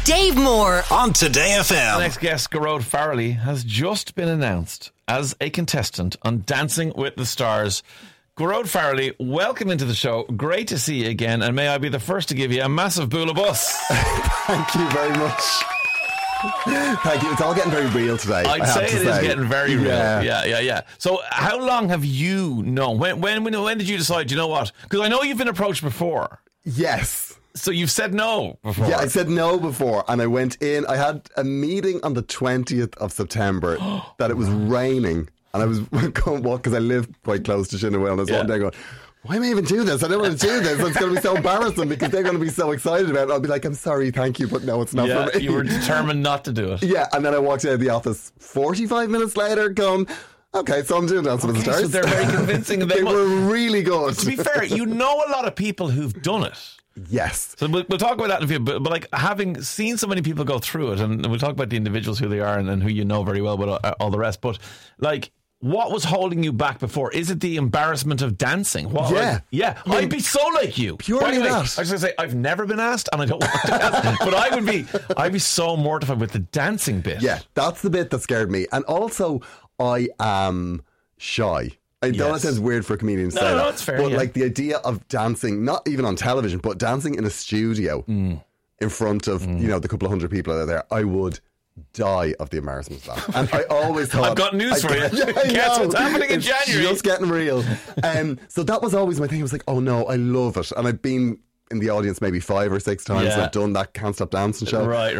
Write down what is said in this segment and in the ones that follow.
Dave Moore on Today FM. The next guest, Gearóid Farrelly, has just been announced as a contestant on Dancing with the Stars. Gearóid Farrelly, welcome into the show. Great to see you again, and may I be the first to give you a massive boola bus. Thank you very much. Thank you. It's all getting very real today. I'd say it is getting very real. Yeah. Yeah. So how long have you known? When did you decide, you know what? Because I know you've been approached before. Yes. So you've said no before. Yeah, I said no before, and I went in. I had a meeting on the 20th of September that it was raining, and I was going walk because I live quite close to Shinaway, and I was walking there going, why am I even doing this? I don't want to do this. It's going to be so embarrassing because they're going to be so excited about it. I'll be like, I'm sorry, thank you, but no, it's not for me. You were determined not to do it. Yeah, and then I walked out of the office 45 minutes later going, okay, so I'm doing Dancing with the Stars. So they're very convincing. They were really good. To be fair, you know a lot of people who've done it. Yes. So we'll talk about that in a few, but like having seen so many people go through it, and we'll talk about the individuals, who they are, and who you know very well, but all the rest. But like, what was holding you back before? Is it the embarrassment of dancing? Yeah. I'd be so like you. Purely that. I was going to say, I've never been asked, and I don't want to ask, but I'd be so mortified with the dancing bit. Yeah, that's the bit that scared me. And also, I am shy. I know it sounds weird for a comedian to say that. No, it's fair. But like the idea of dancing, not even on television, but dancing in a studio in front of, the couple of hundred people that are there, I would die of the embarrassment of that. And I always thought, I've got news for you. Yeah, Guess what's happening in January? It's just getting real. So that was always my thing. I was like, oh no, I love it. And I've been in the audience maybe 5 or 6 times. Yeah. I've done that Can't Stop Dancing show. Right.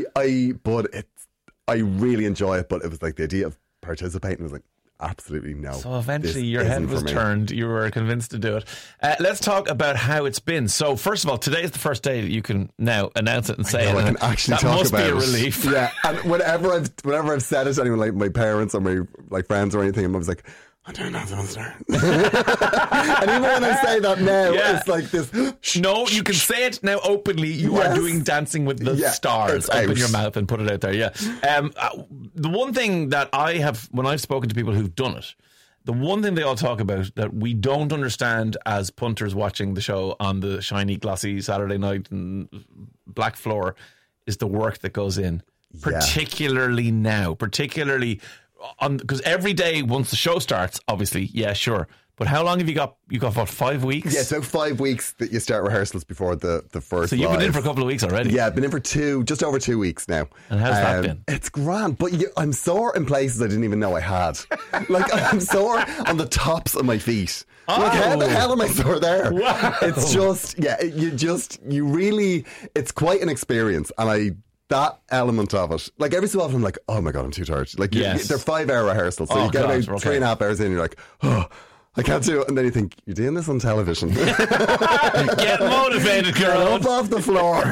I really enjoy it, but it was like the idea of participating was like, absolutely no. So eventually your head was turned. You were convinced to do it. Let's talk about how it's been. So first of all, today is the first day that you can now announce it and say it. I can actually that talk must about be a it. relief. Yeah, and whenever I've said it to anyone, like my parents or my like friends or anything, I'm always like, I don't know. And even when I say that now, it's like this. No, you can say it now openly. You are doing Dancing with the Stars. Open your mouth and put it out there. Yeah. The one thing that I have, when I've spoken to people who've done it, the one thing they all talk about that we don't understand as punters watching the show on the shiny, glossy Saturday night and black floor is the work that goes in, particularly now, because every day once the show starts, obviously, sure. But how long have you got? You got what, 5 weeks? Yeah, it's about 5 weeks that you start rehearsals before the first. So you've been in for a couple of weeks already. Yeah, I've been in for just over 2 weeks now. And how's that been? It's grand, but I'm sore in places I didn't even know I had. Like I'm sore on the tops of my feet. Like how the hell am I sore there? Wow. It's just you really. It's quite an experience, and that element of it, like every so often I'm like, oh my God, I'm too tired. Like they're 5-hour rehearsals, so you get about 3.5 hours in, you're like, oh, I can't do it. And then you think, you're doing this on television. Get motivated, girl. Up off the floor.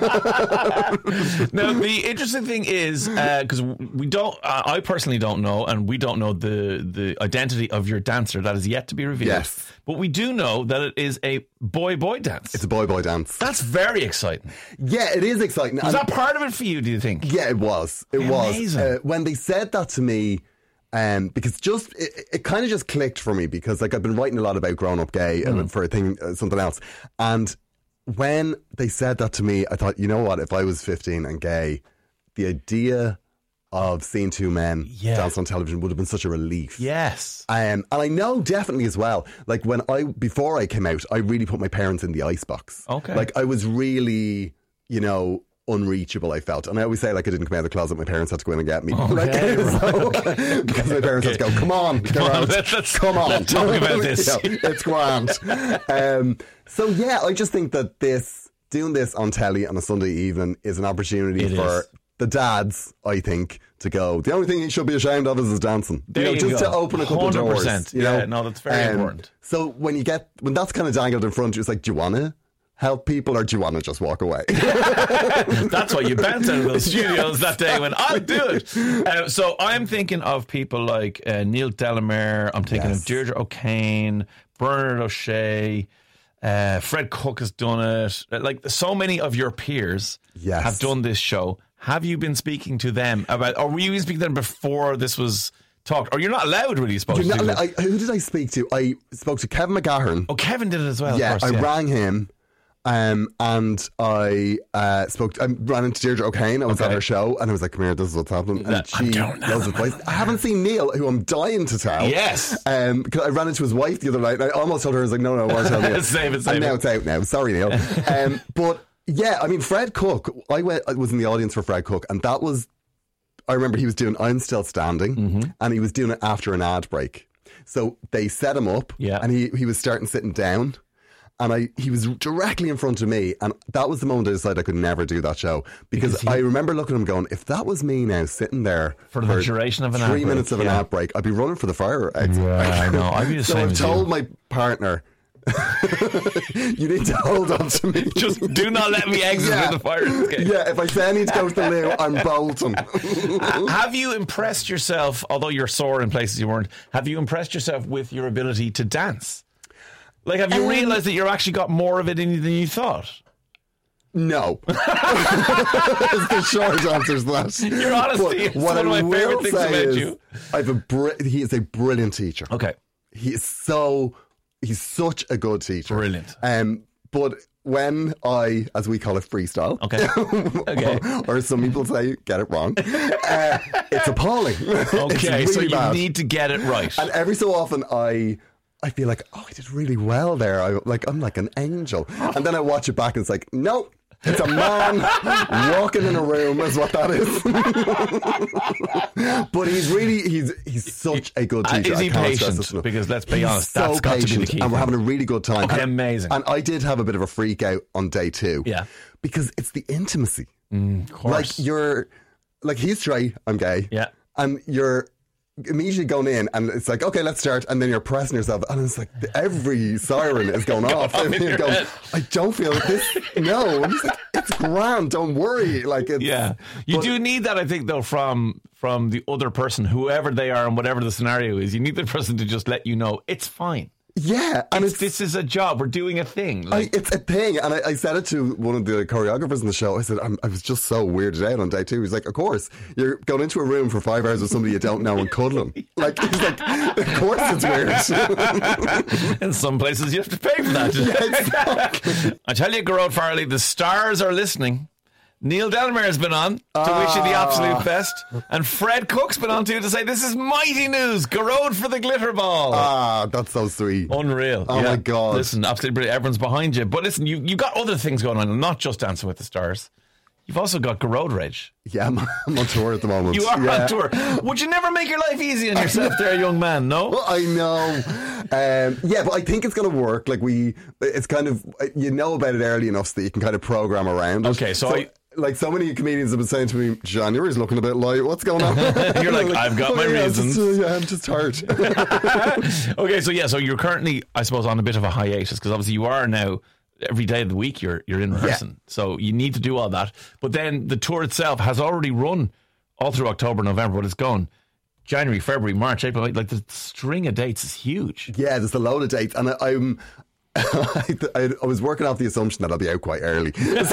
Now, the interesting thing is, because we don't, I personally don't know, and we don't know the identity of your dancer. That is yet to be revealed. Yes. But we do know that it is a boy-boy dance. It's a boy-boy dance. That's very exciting. Yeah, it is exciting. Was that part of it for you, do you think? Yeah, it was. It was. Amazing. When they said that to me, because it kind of just clicked for me, because like I've been writing a lot about growing up gay for a thing, something else. And when they said that to me, I thought, you know what, if I was 15 and gay, the idea of seeing two men dance on television would have been such a relief. Yes. And I know definitely as well, like before I came out, I really put my parents in the icebox. Okay. Like I was really, unreachable, I felt. And I always say, like, I didn't come out of the closet, my parents had to go in and get me. Okay, because my parents had to go, come on, come on, let's talk about this. It's grand. So yeah, I just think that doing this on telly on a Sunday evening is an opportunity for the dads, I think, to go, the only thing he should be ashamed of is his dancing. Just to open a couple of doors. 100%. No, that's very important. So when that's kind of dangled in front of you, it's like, do you want to help people, or do you want to just walk away? That's why you bounced out of those studios that day when I'll do it. So I'm thinking of people like Neil Delamere. I'm thinking of Deirdre O'Kane, Bernard O'Shea, Fred Cook has done it. Like so many of your peers have done this show. Have you been speaking to them about, or were you speaking to them before this was talked? Or you're not allowed, really, supposed to. Who did I speak to? I spoke to Kevin McGahern. Oh, Kevin did it as well. Yeah, of course, I rang him. And I ran into Deirdre O'Kane. I was at her show, and I was like, "Come here, this is what's happening." And she knows advice. I haven't seen Neil, who I'm dying to tell. Yes. Because I ran into his wife the other night, and I almost told her, I was like, "No, I want to tell Neil." Save it. And now it's out now. Sorry, Neil. But yeah, I mean, Fred Cook. I was in the audience for Fred Cook, and that was. I remember he was doing "I'm Still Standing," and he was doing it after an ad break. So they set him up, and he was starting sitting down. And he was directly in front of me, and that was the moment I decided I could never do that show, because I remember looking at him going, if that was me now sitting there for the duration of an ad break, 3 minutes of an ad break, I'd be running for the fire exit. Yeah, I know. I'd be the same. So I've told my partner, you need to hold on to me. Just do not let me exit through the fire escape. Yeah, if I say I need to go to the loo, I'm bolting. Have you impressed yourself, although you're sore in places you weren't, have you impressed yourself with your ability to dance? Like, have you realised that you've actually got more of it in you than you thought? No. It's the short answer to that. Your honesty is one of my favourite things about you. He is a brilliant teacher. Okay. He's such a good teacher. Brilliant. But when I, as we call it, freestyle. Okay. Or some people say, get it wrong. It's appalling. Okay, it's so really bad. you need to get it right. And every so often I feel like, I did really well there. I'm like an angel. And then I watch it back and it's like, nope. It's a man walking in a room is what that is. But he's such a good teacher. Is he patient? Because let's be honest, that's got to be the key. And we're having a really good time. Okay, amazing. And I did have a bit of a freak out on day 2. Yeah. Because it's the intimacy. Of course. He's straight, I'm gay. Yeah. And you're immediately going in, and it's like, okay, let's start, and then you're pressing yourself, and it's like every siren is going off, and you're going, I don't feel this. No, and he's like, it's grand, don't worry. Like, you do need that, I think, though, from the other person, whoever they are, and whatever the scenario is. You need the person to just let you know it's fine. Yeah, and this is a job. We're doing a thing. It's a thing, and I said it to one of the choreographers in the show. I said, I was just so weirded out on day 2. He's like, of course, you're going into a room for 5 hours with somebody you don't know and cuddling. Like, he's like, of course it's weird. In some places, you have to pay for that. Yeah, exactly. I tell you, Gearóid Farrelly, the stars are listening. Neil Delamere has been on to wish you the absolute best, and Fred Cook's been on too to say this is mighty news. Gearóid for the glitter ball. That's so sweet. Unreal. Oh my God. Listen, absolutely brilliant. Everyone's behind you. But listen, you got other things going on, not just Dancing with the Stars. You've also got Gearóid Reg. Yeah, I'm on tour at the moment. You are on tour. Would you never make your life easy on yourself there, young man? No? Well, I know. Yeah, but I think it's going to work. Like, it's kind of, you know about it early enough so that you can kind of program around it. Okay, so like, so many comedians have been saying to me, January's looking a bit light. What's going on? You're like, I've got my reasons. I'm just tired. Okay, so you're currently, I suppose, on a bit of a hiatus, because obviously you are now, every day of the week you're in rehearsing. Yeah. So you need to do all that. But then the tour itself has already run all through October, November, but it's gone January, February, March, April. Like, the string of dates is huge. Yeah, there's a load of dates. And I was working off the assumption that I'll be out quite early.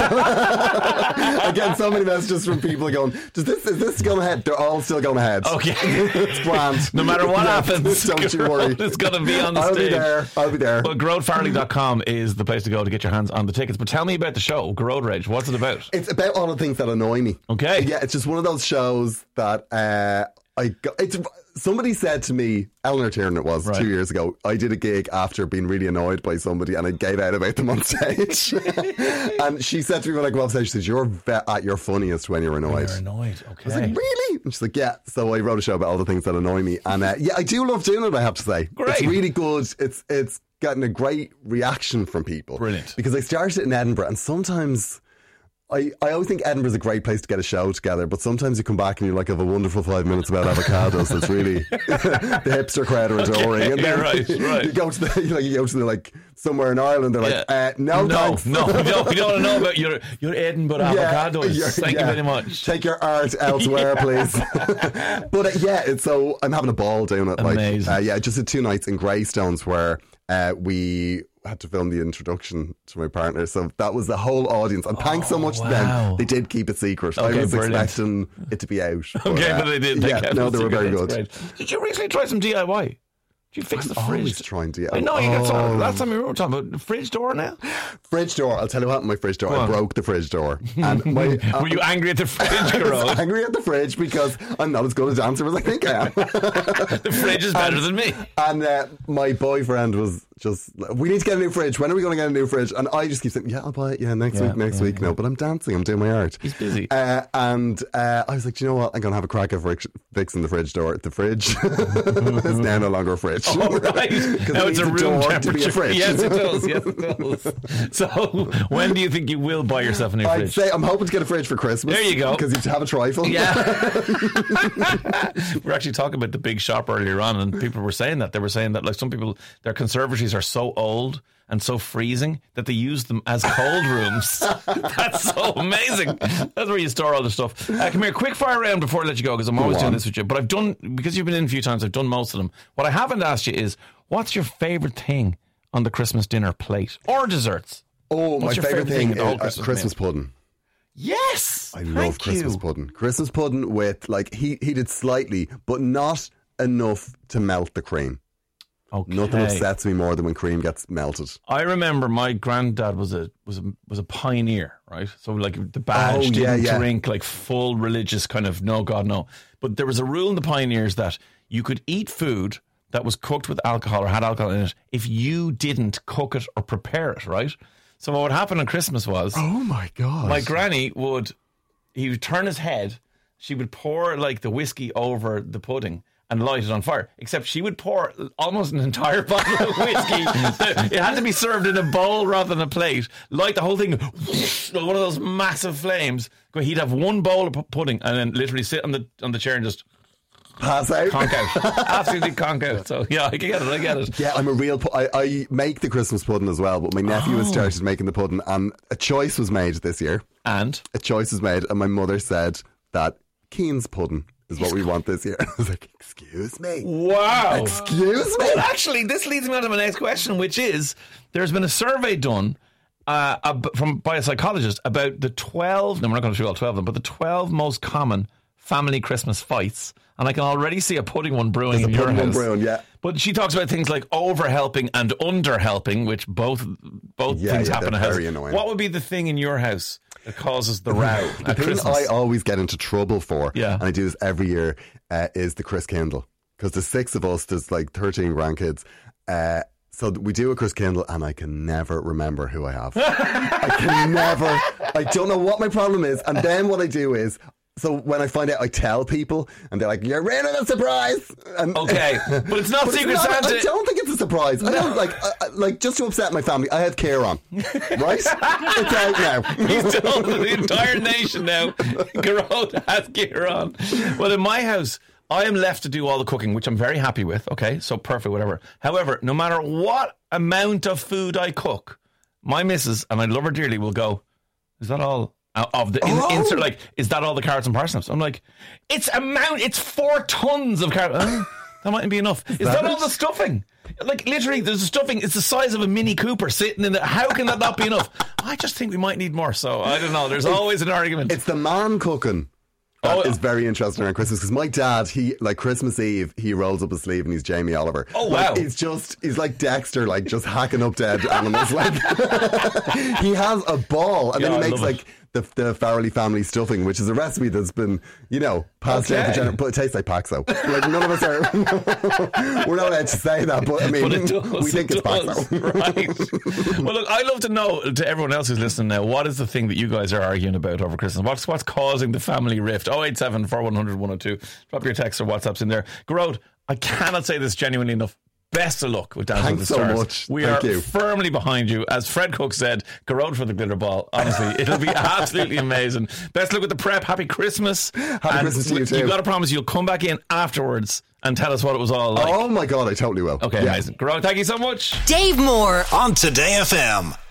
I get so many messages from people going, is this going ahead? They're all still going ahead. Okay. It's grand. No matter what happens, don't you worry. It's going to be on the stage. I'll be there. Well, GearóidFarrelly.com is the place to go to get your hands on the tickets. But tell me about the show, Gearóid Reg. What's it about? It's about all the things that annoy me. Okay. Yeah, it's just one of those shows that somebody said to me, Eleanor Tiernan it was, 2 years ago, I did a gig after being really annoyed by somebody and I gave out about them on stage. And she said to me when I go off stage, she says, you're at your funniest when you're annoyed. You're annoyed, okay. I was like, really? And she's like, yeah. So I wrote a show about all the things that annoy me. And I do love doing it, I have to say. Great. It's really good. It's gotten a great reaction from people. Brilliant. Because I started in Edinburgh, and sometimes I always think Edinburgh's a great place to get a show together, but sometimes you come back and you like have a wonderful 5 minutes about avocados. That's really the hipster crowd are adoring. Okay, and then right. you go to the like somewhere in Ireland, they're like, no, thanks. No, we don't want to know about your Edinburgh avocados. Thank you very much. Take your art elsewhere, please. But so I'm having a ball doing it. Amazing. Just did 2 nights in Greystones where we had to film the introduction to my partner, so that was the whole audience, and thanks so much to them. They did keep it secret. I was expecting it to be out, but they did. They were very good. Great. Did you recently try some DIY? You fix the I'm fridge. always trying to. I know you got some. Last time we were talking about the fridge door now. Fridge door. I'll tell you what happened. My fridge door. I broke the fridge door. And were you angry at the fridge? I was angry at the fridge because I'm not as good a dancer as I think I am. The fridge is better than me. And my boyfriend was just, we need to get a new fridge. When are we going to get a new fridge? And I just keep saying, yeah, I'll buy it. Yeah, next week. No, but I'm dancing. I'm doing my art. He's busy. And I was like, do you know what? I'm going to have a crack at fixing the fridge door. The fridge is now no longer a fridge. Oh, right. Now it's a room temperature. To be a fridge. Yes, it does. Yes, it does. So, when do you think you will buy yourself a new fridge? I'd say I'm hoping to get a fridge for Christmas. There you go. Because you have a trifle. Yeah. We were actually talking about the big shop earlier on, and people were saying that. They were saying that, like, some people, their conservatories are so old and so freezing that they use them as cold rooms. That's so amazing. That's where you store all the stuff. Come here, quick fire round before I let you go, because I'm always doing this with you. But I've done, because you've been in a few times, I've done most of them. What I haven't asked you is, what's your favourite thing on the Christmas dinner plate or desserts? Oh, what's my favourite thing is Christmas meal? pudding. Yes, I love Christmas pudding. Christmas pudding with, like, heated slightly, but not enough to melt the cream. Okay. Nothing upsets me more than when cream gets melted. I remember my granddad was a pioneer, right? So, like, the badge didn't drink, like, full religious kind of no God no. But there was a rule in the pioneers that you could eat food that was cooked with alcohol or had alcohol in it if you didn't cook it or prepare it, right? So what would happen on Christmas was, oh my God, my granny would turn his head, she would pour, like, the whiskey over the pudding and light it on fire. Except she would pour almost an entire bottle of whiskey. It had to be served in a bowl rather than a plate. Light the whole thing, one of those massive flames. He'd have one bowl of pudding and then literally sit on the chair and just pass out. Conk out. Absolutely conk out. So yeah, I get it. Yeah, I'm a real I make the Christmas pudding as well, but my nephew has started making the pudding, and a choice was made this year. And my mother said that Keen's pudding is what we want this year. I was like, excuse me? Wow. Excuse me? Well, actually, this leads me on to my next question, which is, there's been a survey done by a psychologist about the 12, no, we're not going to do all 12 of them, but the 12 most common family Christmas fights. And I can already see a pudding one brewing in your house. Yeah. But she talks about things like over-helping and under-helping, which both things happen in a house. Very annoying. What would be the thing in your house that causes the row at thing Christmas? I always get into trouble for, and I do this every year, is the Chris Kindle. Because there's 6 of us, there's like 13 grandkids. So we do a Chris Kindle, and I can never remember who I have. I don't know what my problem is. And then what I do is, so when I find out, I tell people, and they're like, "You're rid of the surprise." And okay, but it's not Secret Santa. I don't think it's a surprise. No. I don't like just to upset my family. I had care on, right? It's out now. He's told the entire nation now. Garrod has gear on. Well, in my house, I am left to do all the cooking, which I'm very happy with. Okay, so perfect, whatever. However, no matter what amount of food I cook, my missus, and I love her dearly, will go, "Is that all?" Of the insert, like, is that all the carrots and parsnips? I'm like, it's 4 tons of carrots. That mightn't be enough. Is that all the stuffing? Like, literally, there's a stuffing. It's the size of a Mini Cooper sitting in there. How can that not be enough? I just think we might need more. So I don't know. There's always an argument. It's the man cooking. That is very interesting around Christmas, because my dad, he, like, Christmas Eve, he rolls up his sleeve and he's Jamie Oliver. Oh, wow. Like, he's like Dexter, like, just hacking up dead animals. Like, he has a ball, and then he makes, like, the Farrelly family stuffing, which is a recipe that's been, passed down for generations. But it tastes like Paxo. Like, none of us are, we're not allowed to say that, but I mean, we think it's Paxo. Right. Well, look, I'd love to know, to everyone else who's listening now, what is the thing that you guys are arguing about over Christmas? What's causing the family rift? 087 4100 102. Drop your text or WhatsApps in there. Garrod, I cannot say this genuinely enough. Best of luck with Dancing with the Stars. Thanks so much. We are firmly behind you. As Fred Cook said, Garrod for the glitter ball. Honestly, it'll be absolutely amazing. Best luck with the prep. Happy Christmas. Happy Christmas to you too. You've got to promise you'll come back in afterwards and tell us what it was all like. Oh my God, I totally will. Okay, amazing. Garrod, thank you so much. Dave Moore on Today FM.